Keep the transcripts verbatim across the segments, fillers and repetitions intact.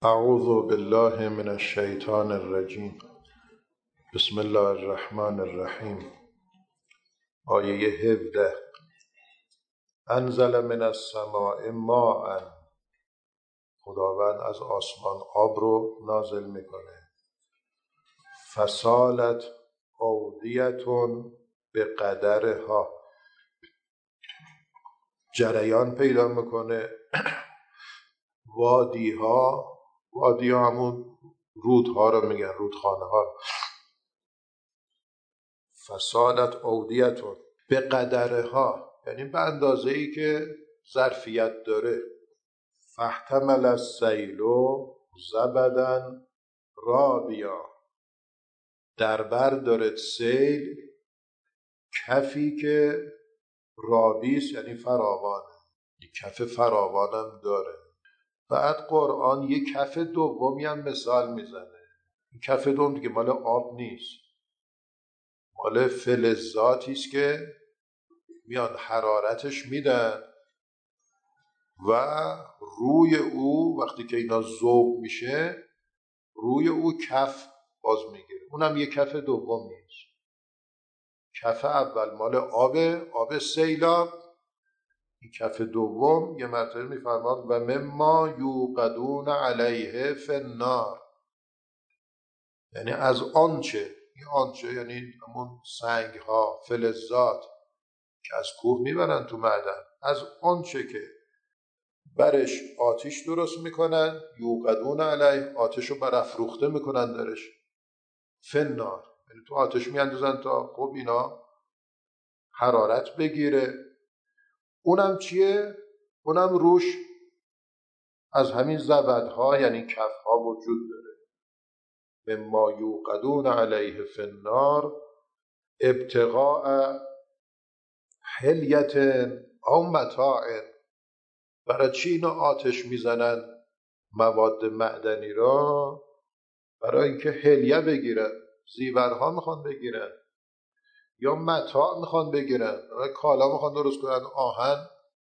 اعوذ بالله من الشیطان الرجیم. بسم الله الرحمن الرحیم. آیه هفده. انزل من السماء ماء، خداوند از آسمان آب رو نازل میکنه. فسالت اودیتون به قدرها، جریان پیدا میکنه. وادی ها، وادی ها همون رودها رو میگن، رودخانه ها. فسالت اودیتون به قدرها یعنی به اندازه ای که ظرفیت داره. فاحتمل السیل زبدا رابیا، در بر داره سیل کفی که رابیست یعنی فراوانه، کف فراوانم داره. بعد قرآن یک کف دومی هم مثال میزنه. این کف دوم دیگه مال آب نیست، مال فلزاتی است که میان حرارتش میدن و روی او وقتی که اینا ذوب میشه روی او کف باز میگیره. اونم یک کف دوم نیست. کف اول مال آب آب سیلاب، این کف دوم یه مرتبه میفرماد و مما یوقدون علیه فی النار، یعنی از آنچه، این آنچه یعنی همون سنگ ها فلزات که از کوه میبرن تو معدن، از آنچه که برش آتش درست میکنن، یوقدون علیه، آتش رو برافروخته میکنن درش، فی النار یعنی تو آتش میاندازن تا خب اینا حرارت بگیره. اونم چیه؟ اونم روش از همین زبدها یعنی کفها وجود داره. مما یوقدون علیه فی النار ابتغاء حلیت او متاع. برای چی اینا آتش میزنن مواد معدنی را؟ برای اینکه حلیه بگیرن، زیورها میخوان بگیرن یا متاع میخوان بگیرن، برای کالا میخوان درست کنن. آهن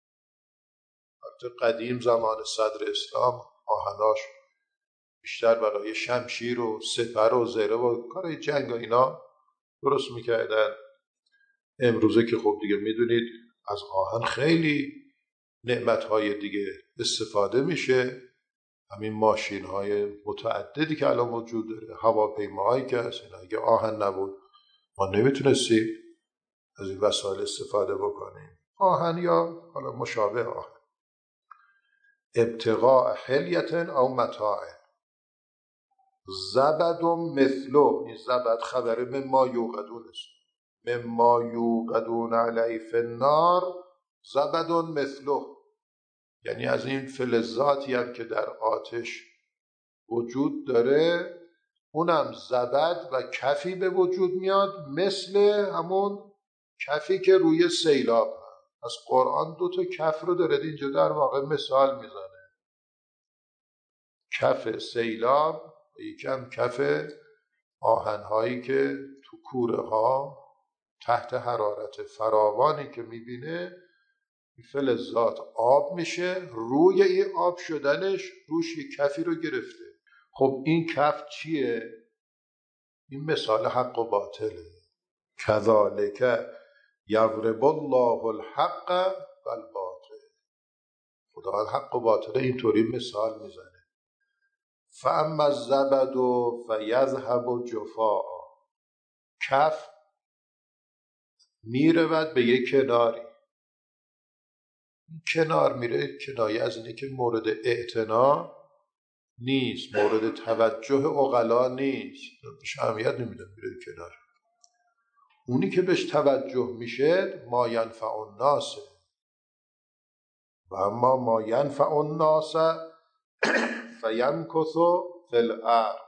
قدیم زمان صدر اسلام آهناش بیشتر برای شمشیر و سپر و زره و کار جنگ و اینا درست میکردن. امروزه که خب دیگه میدونید از آهن خیلی نعمتهای دیگه استفاده میشه. همین ماشین های متعددی که الان وجود داره، هواپیماهایی که هست، اینا اگه آهن نبود ما نمیتونستیم از این وسایل استفاده بکنیم. آهن یا حالا مشابه آهن. ابتغاء حلیت او متاع زبد مثله، این زبد خبره مما یوقدون است. مما یوقدون علیه فی النار زبد مثله، یعنی از این فلزاتی هم که در آتش وجود داره اونم زبد و کفی به وجود میاد مثل همون کفی که روی سیلاب هست. از قرآن دو تا کف رو داره اینجا در واقع مثال میزنه، کف سیلاب و یکم کف آهنهایی که تو کوره ها تحت حرارت فراوانی که میبینه فلزات آب میشه، روی این آب شدنش روش یک کفی رو گرفته. خب این کف چیه؟ این مثال حق و باطله. کذالک یضرب الله الحق والباطل، خدا حق و باطل اینطوری مثال میزنه. فاما الزبد فیذهب جفاء، کف میرود به یک کناری. کنار میره کنایه از اینه که مورد اعتنا نیست، مورد توجه عقلا نیست، بهش اهمیت نمیدن، میره کنار. اونی که بهش توجه میشه ما ینفع الناس، و اما ما ینفع الناس فیمکث فی الارض،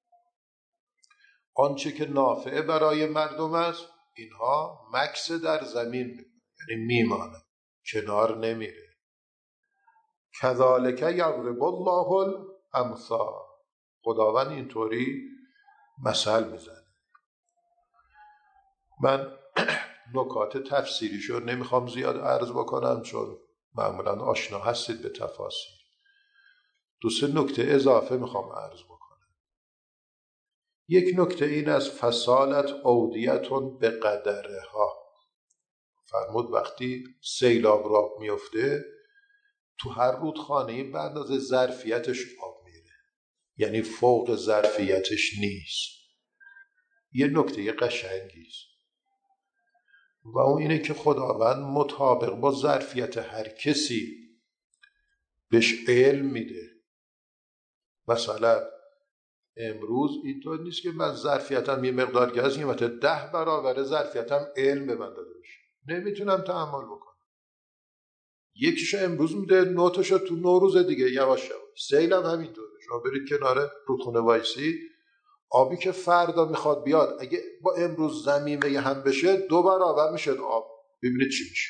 آنچه که نافعه برای مردم است اینها مکث در زمین میکنه، یعنی میمانه، کنار نمیره. کذالک یضرب الله الامثال، خداوند اینطوری مثل میزنه. من نکات تفسیریشو نمیخوام زیاد عرض بکنم چون معمولا آشنا هستید به تفاسیر. دو سه نکته اضافه میخوام عرض بکنم. یک نکته این از فسالت اودیتون به قدرها. فرمود وقتی سیلاب راه میفته تو هر رودخانه‌ای به اندازه ظرفیتش آب میره، یعنی فوق ظرفیتش نیست. یه نکته قشنگیست و اون اینه که خداوند مطابق با ظرفیت هر کسی بهش علم میده. مثلا امروز اینطور نیست که من ظرفیتم یه مقدار که از قیمت ده برابر ظرفیتم علم به من داده بشه، نمیتونم تحمل بکنم. یکیشو امروز میده، نوتشو تو نوروز دیگه یواش یواش. سیل هم همینطوره. شما برید کنار رودخونه وایسی، آبی که فردا میخواد بیاد اگه با امروز ضمیمه هم بشه دو برابر میشه آب. ببینید چی میشه.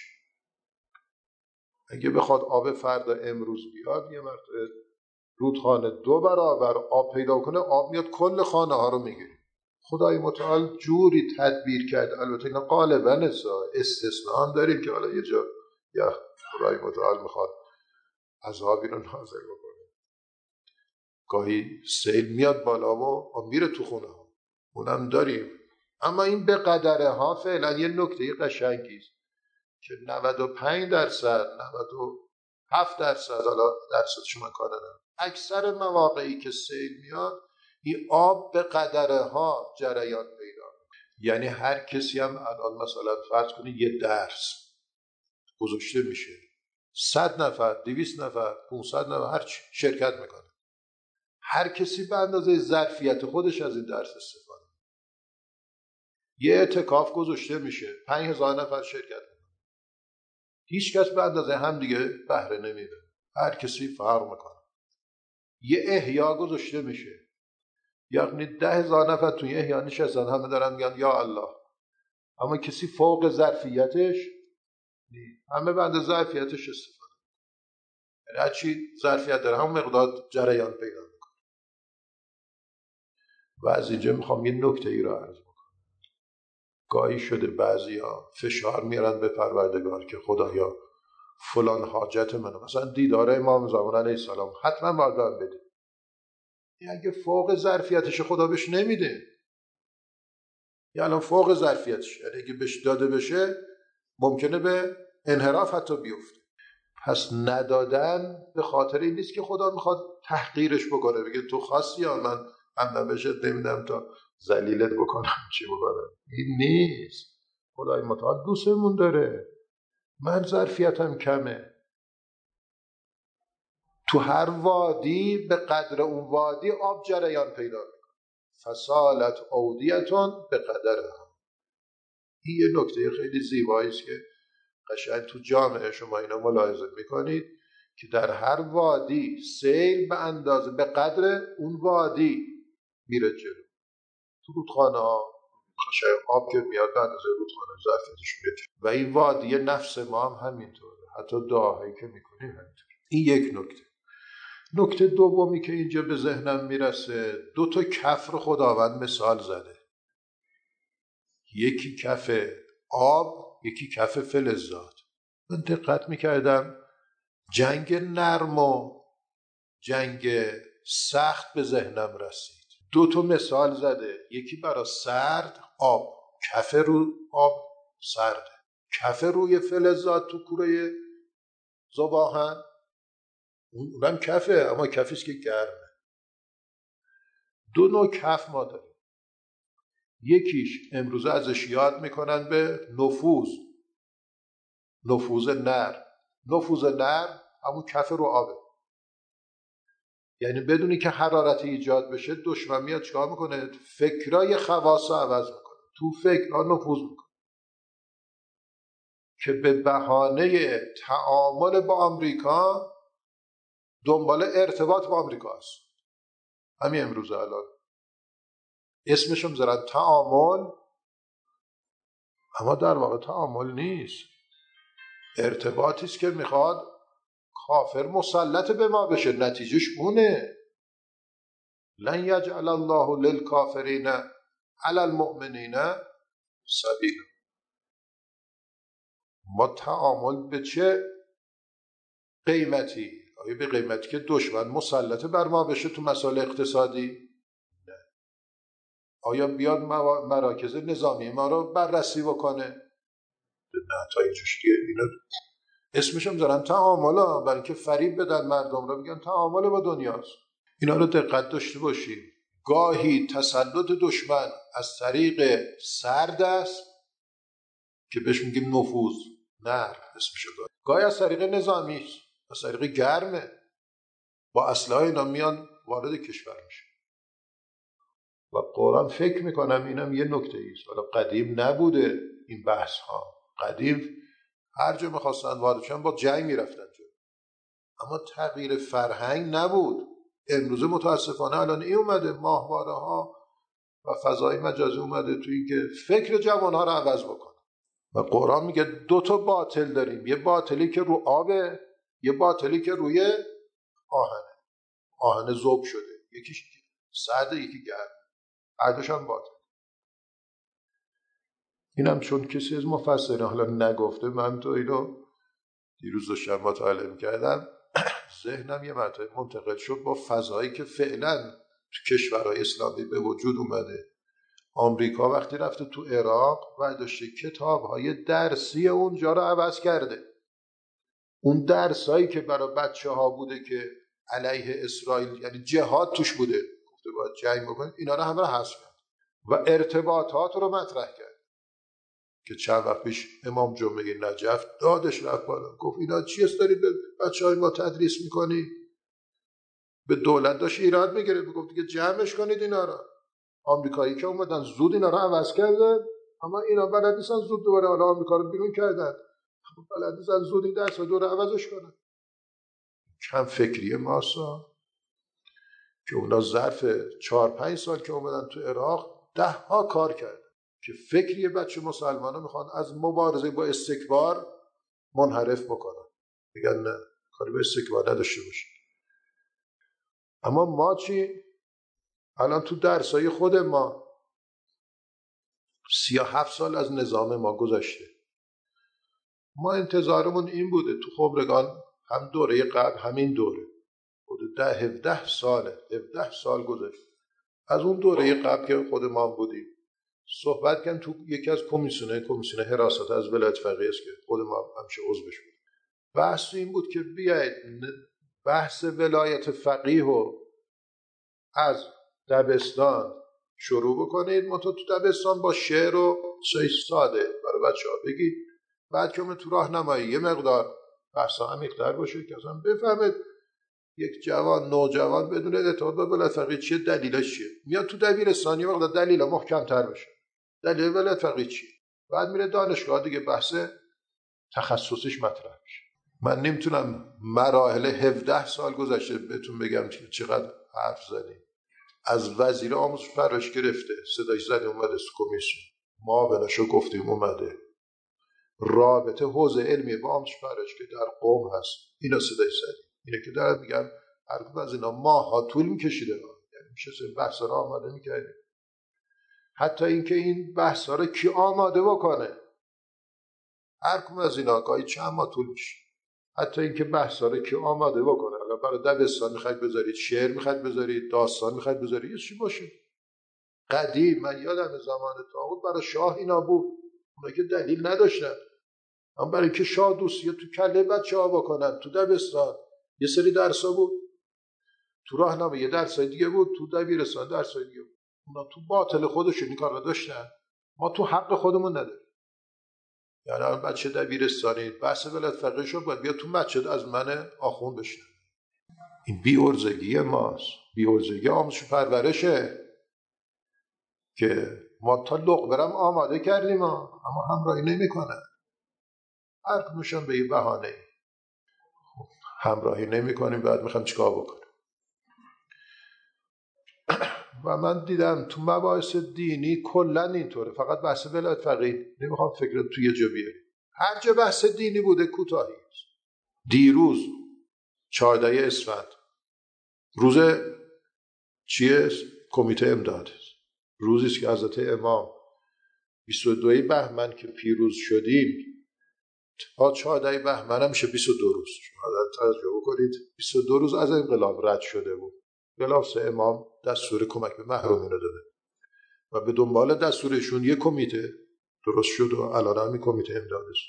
اگه بخواد آب فردا امروز بیاد یه مرتبه رودخانه دو برابر آب پیدا کنه، آب میاد کل خانه ها رو میگیره. خدای متعال جوری تدبیر کرد. البته اینا غالبا استثناء هم داریم که حالا یه جا یا خدای متعال میخواد عذابی رو نازل بکنه، گاهی سیل میاد بالا و میره تو خونه ها، اونم داریم. اما این به قدره ها فعلا یه نکته قشنگیست که نود و پنج درصد نود و هفت درصد حالا درصدش من کار ندارم، اکثر مواقعی که سیل میاد این آب به قدره ها جریان پیدا. یعنی هر کسی هم الان مثلا فرض کنید یه درس گذاشته میشه، صد نفر، دویست نفر، پانصد نفر هر چی شرکت میکنه، هر کسی به اندازه ظرفیت خودش از این درس استفاده. یه اعتکاف گذاشته میشه، پنج هزار نفر شرکت میکنه، هیچ کس به اندازه هم دیگه بهره نمیده، هر کسی فرق میکنه. یه احیا گذاشته میشه، یعنی ده هزار نفر توی احیا نشستن، همه دارن میگن یا الله، اما کسی فوق ظرفیتش نیست، همه به اندازه ظرفیتش استفاده. یعنی هر چی ظرفیت داره همون مقدار جریان پیدا میکنه. و از اینجا میخوام یه نکته ای رو عرض بکنم. گاهی شده بعضیا فشار میارن به پروردگار که خدایا فلان حاجت منو، مثلا دیدار امام زمان علیه السلام حتما باید بهم بده. اگه فوق ظرفیتش خدا بهش نمیده، یا الان فوق ظرفیتش، یعنی اگه بهش داده بشه ممکنه به انحراف حتی بیفته. پس ندادن به خاطر این نیست که خدا میخواد تحقیرش بکنه، بگه تو خاصی یا من هم بشه نمیدم تا ذلیلت بکنم چی بکنم. این نیست. خدای متعال دوستمون داره. من ظرفیتم کمه، تو هر وادی به قدر اون وادی آب جریان پیدا میکنه. فسالت اودیتون به قدرها. این یه نکته خیلی زیبایی است که قشنگ تو جامعه شما اینا ملاحظه میکنید که در هر وادی سیل به اندازه به قدر اون وادی میره جلو. تو رودخانه ها قشنگ آب که میاد به اندازه رودخانه ظرفیتش میره جلو. و این وادی نفس ما هم همینطوره، حتی دعاهایی که میکنیم همینطوره. این یک نکته. نکته دومی که اینجا به ذهنم میرسه، دو تا کف رو خداوند مثال زده، یکی کف آب، یکی کف فلزات. من دقت میکردم جنگ نرم و جنگ سخت به ذهنم رسید. دو تا مثال زده، یکی برای سرد آب، کف رو آب سرده، کف روی فلزات تو کوره زباهن اونم کفه، اما کفیست که گرمه. دو نوع کف ما داریم. یکیش امروزه ازش یاد میکنن به نفوذ، نفوذ نرم. نفوذ نرم همون کف رو آبه، یعنی بدونی که حرارت ایجاد بشه دشمن میاد چیکار میکنه؟ فکرای خواص رو عوض میکنه، تو فکرها نفوذ میکنه که به بهانه تعامل با آمریکا دنبال ارتباط با آمریکا است. همین امروزه الان اسمشو میذارن تعامل، اما در واقع تعامل نیست، ارتباطی است که میخواد کافر مسلط به ما بشه، نتیجهش اونه. لن یجعل الله للکافرین علی المؤمنین سبیلا. ما تعامل به چه قیمتی؟ آیا به قیمتی که دشمن مسلط بر ما بشه تو مسائل اقتصادی؟ نه. آیا بیاد مراکز نظامی ما رو بررسی بکنه؟ نه. تا اینجاش دیگه اینا اسمش هم دارن تعاملا، برای اینکه فریب بدن مردم رو، میگن تعامل با دنیاست. اینا رو دقت داشته باشید. گاهی تسلط دشمن از طریق سرد است که بهش میگیم نفوذ، نرم اسمش رو. گاهی از طریق نظامی است، از طریق گرمه، با اسلحه اینا میان وارد کشور میشه. و قرآن فکر میکنم اینم یه نکته ایست. حالا قدیم نبوده این بحث ها، قدیم هر جا میخواستن وارد شدن با جنگ میرفتن جا. اما تغییر فرهنگ نبود. امروزه متاسفانه الان این اومده، ماهواره ها و فضای مجازی اومده توی که فکر جوان ها رو عوض بکنه. و قرآن میگه دو تا باطل داریم، یه باطلی که رو آبه، یه باطلی که روی آهنه، آهن ذوب شده، یکیش سرد یکی گرم، هر دوش هم باطل. اینم چون کسی از مفسرین حالا نگفته، من تو اینو دیروز داشتم مطالعه می‌کردم، ذهنم یه مرتبه منتقل شد با فضایی که فعلا تو کشورهای اسلامی به وجود اومده. آمریکا وقتی رفته تو عراق و داشته کتاب‌های درسی اونجا رو عوض کرده. اون درسایی که برای بچه‌ها بوده که علیه اسرائیل، یعنی جهاد توش بوده، گفته باید جنگ بکنید، اینا رو همه رو حذف کرد و ارتباطات رو مطرح کرد که چند وقت پیش امام جمعه نجف دادش رفت بالا، گفت اینا چی است دارید به بچه‌های ما تدریس میکنی؟ به دولت داشت ایراد میگیره، میگفت دیگه جمعش کنید اینا رو. آمریکایی که اومدن زود اینا رو عوض کردن، اما اینا بلد نیستن زود دوباره حالا آمریکا رو بیرون کردن، بلد نیستن زود این درس رو دوره عوضش کنن. کم فکری ماسا که اونا ظرف چهار پنج سال که اومدن تو عراق ده ها کار کردن که فکری بچه مسلمانو میخوان از مبارزه با استکبار منحرف بکنن، میگن نه کاری به استکبار نداشته باشید. اما ما چی؟ الان تو درسای خود ما سی و هفت سال از نظام ما گذشته. ما انتظارمون این بوده تو خبرگان، هم دوره قبل همین دوره بوده، ده هفده ساله، هفده سال گذشت از اون دوره قبل که خود ما بودیم. صحبت کردن تو یکی از کمیسیون کمیسیون حراست از ولایت فقیه است که خود ما همیشه عضوش بود. بحث این بود که بیاید بحث ولایت فقیه رو از دبستان شروع بکنید، ما تو دبستان با شعر و چیز ساده برای بچه‌ها بگید، بعد که تو راهنمایی یه مقدار بحثا عمیق‌تر باشه که اصلا بفهمید یک جوان نوجوان بدون ارتباط با ولایت فقیه چیه، دلیلش چیه. میاد تو دبیرستانی وقتا دلیل محکم‌تر بشه، دلیل ولایت فقیه چیه، بعد میره دانشگاه دیگه بحث تخصصش مطرح میشه. من نمیتونم مراحل هفده سال گذشته بهتون بگم که چقدر حرف زدیم. از وزیر آموزش پرورش گرفته صداش زده اومده کمیسیون، ما بناشو گفتیم اومده، رابطه حوزه علمی با آموزش پرورش که در قم هست اینا صداش زدیم. اینه که دارم میگم هر کدوم از اینا ماها طول میکشیده، یعنی میشه بحثا رو آماده میکردیم. حتی اینکه این بحثا رو کی آماده بکنه، هر کدوم از اینا گاهی چند ماه طول میشه. حتی اینکه بحثا رو کی آماده بکنه، حالا برای دبستان میخواید بذارید شعر میخواید بذارید داستان میخواید بذارید یه چی باشه. قدیم من یادم زمان طاغوت برای شاه اینا بود، اونا که دلیل نداشتن، اما برای که شاه دوستی تو کله بچه‌ها بکنن تو دبستان یه سری درسا بود، تو راهنمایی یه درسای دیگه بود، تو دبیرستان درسای دیگه بود. اونا تو باطل خودشون این کارا داشتن، ما تو حق خودمون نداریم. یعنی الان بچه دبیرستانی بحث ولایت فقیه شد باید بیا تو مسجد از من آخوند بشه. این بی‌عرضگی ماست، بی‌عرضگی آموزش پرورشه که ما تا لقمه آماده کردیم ها. اما همراهی نمی‌کنه، هر کدومشون به یه بهانه همراهی نمی‌کنیم، بعد می‌خوام چیکار بکنیم. و من دیدم تو مباحث دینی کلا اینطوره، فقط بحث ولایت فقیه نمیخوام فکر تو یه جا بیاریم، هر جا بحث دینی بوده کوتاهی است. دیروز چهاردهم اسفند روز چیه؟ کمیته امداد، روزی است که حضرت امام بیست و دوم بهمن که پیروز شدیم تا چهاردهم بهمن میشه بیست و دو روز. شما توجه بکنید بیست و دو روز از انقلاب رد شده بود. بلافاصله امام دستور کمک به محرومین رو داده و به دنبال دستورشون یک کمیته درست شد و الان هم این کمیته امداد است.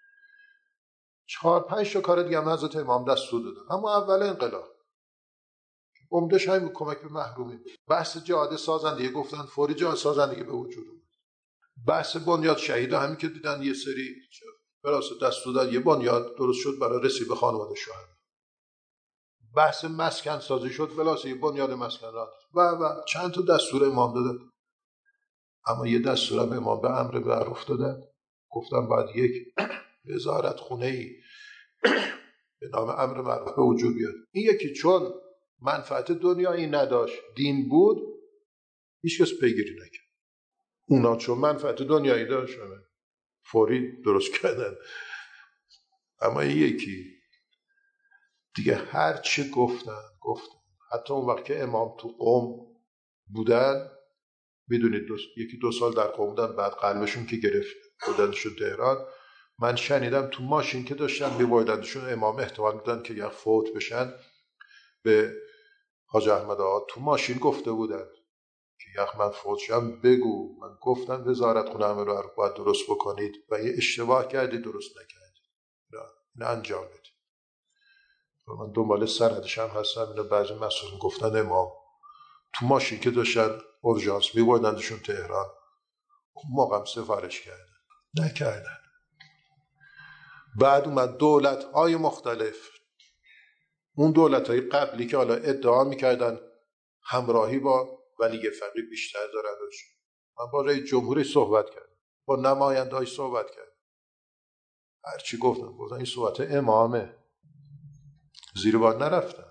چهار پنج تا کار دیگه هم حضرت امام دستور دادن. اما اول انقلاب عمدش همین کمک به محرومین. بحث جهاد سازندگی گفتن فوری جهاد سازندگی به وجود اومد. بحث بنیاد شهید همین که دیدن یه سری براسه دستور داد یه بنیاد درست شد برای رسید به خانواده شهدا. بحث مسکن سازی شد بلاسه یه بنیاد مسکن را و و چند تا دستور امام داده. اما یه دستور هم امام به امر معروف دادن. گفتن باید یک وزارت خونه ای به نام امر معروف به وجود بیاد. این یکی چون منفعت دنیایی نداشت دین بود هیچ کس پیگیری نکرد. اونا چون منفعت دنیایی داشت فوری درست کردن. اما این یکی دیگه هر چی گفتن گفتن. حتی اون وقت که امام تو قم بودن میدونید دو، یکی دو سال در قم بودن بعد قلبشون که گرفت بودن شد تهران. من شنیدم تو ماشین که داشتن میبردنشون امام احتمال میدن که یا فوت بشن به حاج احمد آقا تو ماشین گفته بودن که یخ من فوت شم بگو من گفتم وزارت خونه همه رو باید درست بکنید و یه اشتباه کردید درست نکردید نه انجام بدید. من دنبال سندش هم هستم. اینو بعضی مسئولین گفتن امام تو ماشین که داشتن اورژانس میبردنشون تهران اون موقع هم سفارش کردن نکردن. بعد اومد دولت های مختلف اون دولت های قبلی که حالا ادعا میکردن همراهی با ولی فقیه بیشتر دارن من با رئیس جمهوری صحبت کردم با نماینده های صحبت کردم هرچی گفتم گفتن این صحبت امامه زیر بار نرفتن.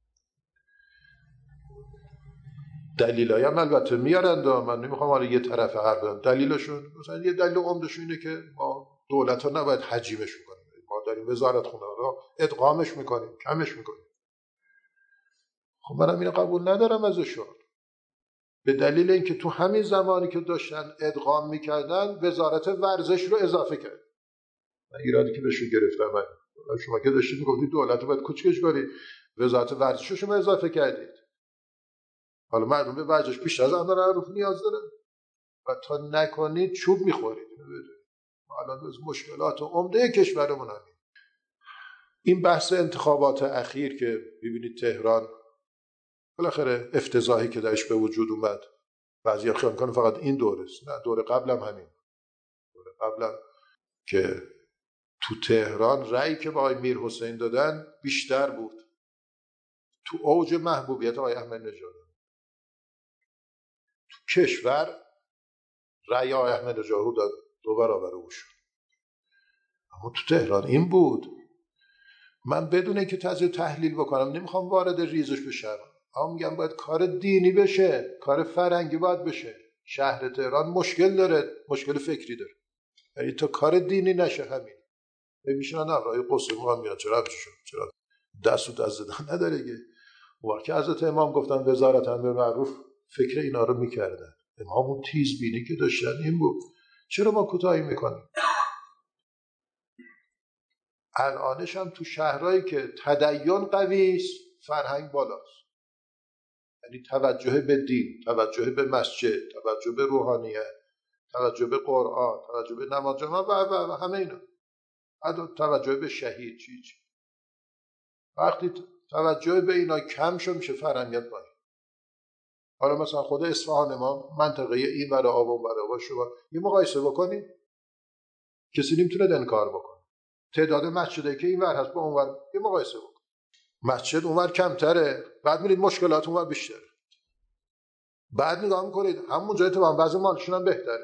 دلیلایی هم البته میارند من نمیخوام حالا یه طرف حرف بزنم. دلیلشون مثلا یه دلیل عمدشون اینه که ما دولت ها نباید حجیمش میکنیم. ما داریم وزارت خونه رو ادغامش میکنیم کمش میکنیم. خب منم اینو قبول ندارم ازشون به دلیل اینکه تو همین زمانی که داشتن ادغام میکردن وزارت ورزش رو اضافه کرد. من ایرادی که بهشون گرفتم من شما که داشتید میگفتید دولت رو باید کوچکش کنید وزارت ورزش رو شما اضافه کردید. حالا مردم به ورزش بیشتر از امر معروف نیاز دارن و تا نکنید چوب میخورید. الان از مشکلات عمده کشورمون همین. این بحث انتخابات اخیر که ببینید تهران بالاخره افتضاحی که درش به وجود اومد بعضیا خیال میکنن فقط این دوره است. نه دوره قبلم همین. دوره قبلم که تو تهران رأی که با آقای میر حسین دادن بیشتر بود. تو اوج محبوبیت آقای احمد نژاد تو کشور رأی آقای احمد نژاد رو داد دو برابر او شد. اما تو تهران این بود. من بدون اینکه تجزیه تحلیل بکنم نمیخوام وارد ریزش بشم. اما میگم باید کار دینی بشه کار فرهنگی باید بشه. شهر تهران مشکل داره مشکل فکری داره یعنی تا کار دینی نشه همین میشنن رای قصه ما میاد چرا شد چرا دست و دست زدن نداره که وقتی که حضرت امام گفتن وزارت امر معروف فکر اینا رو میکردن. امام اون تیز بینی که داشتن این بود. چرا ما کوتاهی میکنیم؟ الانش هم تو شهرهایی که تدین قوی است فرهنگ بالاست. یعنی توجه به دین، توجه به مسجد، توجه به روحانیت، توجه به قرآن، توجه به نماز جماعت و, و, و همه اینا. حتی توجه به شهید چی چی. وقتی توجه به اینا کم شد میشه فرهنگت باید. حالا مثلا خود اصفهان ما منطقه این برای آب و برای آب شما یه مقایسه بکنید کسی نمیتونه دن کار بکنه. تعداد مسجدی که این ور هست با اون ور یه مقایسه بکن. مسجد اون ور کمتره بعد میرید مشکلات اون ور بیشتره. بعد نگاه میکنید همون جای تو هم وضع مالشون هم بهتره.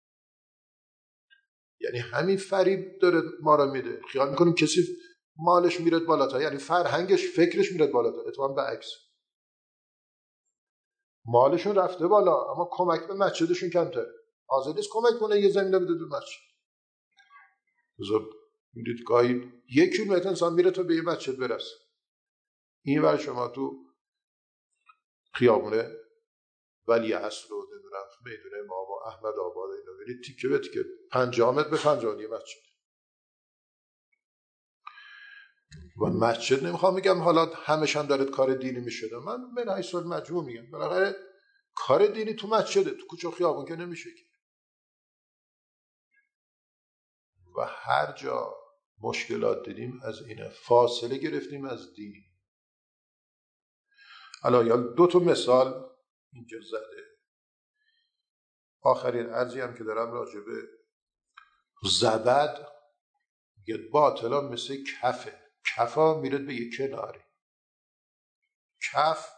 یعنی همین فریب داره ما رو میده. خیال میکنیم کسی مالش میره بالاتر یعنی فرهنگش فکرش میره بالاتر. اتفاقا به عکس مالشون رفته بالا اما کمک به مسجدشون کمتره. حاضر نیست کمک کنه یه زمینه بده دو مسجد. بذار میدید گاهی یک کیلومتر انسان میره تا به یه مسجد برسه. این ور شما تو خیابونه ولی عصر و نمیدونم میدونه امام احمد آباد اینا برید تیکه به تیکه پنجاه متر به پنجاه یه مسجد. و مسجد نمیخوام بگم حالا همشان دارد کار دینی میشده، من من حیث المجموع میگم بالاخره کار دینی تو مسجده، تو کوچه و خیابون که نمیشه که. و هر جا مشکلات دیدیم از اینه، فاصله گرفتیم از دین. حالا یا دو تا مثال اینجا زده. آخرین عرضی هم که دارم راجع به زبد، میگه باطلا مثل کفه، کفا میره به یک کناری، کف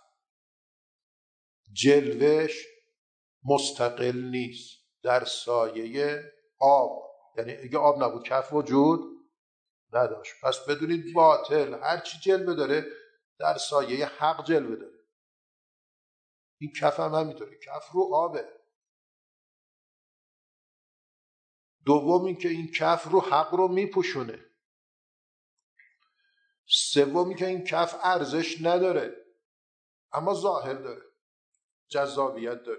جلوش مستقل نیست، در سایه آب، یعنی اگه آب نبود کف وجود نداشت. پس بدونید باطل هر چی جلوه داره در سایه حق جلوه داره. این کف هم همینطوره، کف رو آبه. دوم این که این کف رو حق رو میپوشونه. سوم که این کف ارزش نداره اما ظاهر داره، جذابیت داره.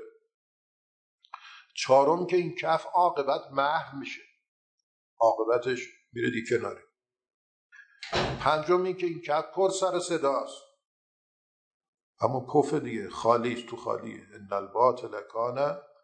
چهارم که این کف عاقبت محو میشه، عاقبتش میره دی کناره. پنجم این که این کف پر سر صداست اما پف دیگه خالیست، تو خالیه. ان الباطل کان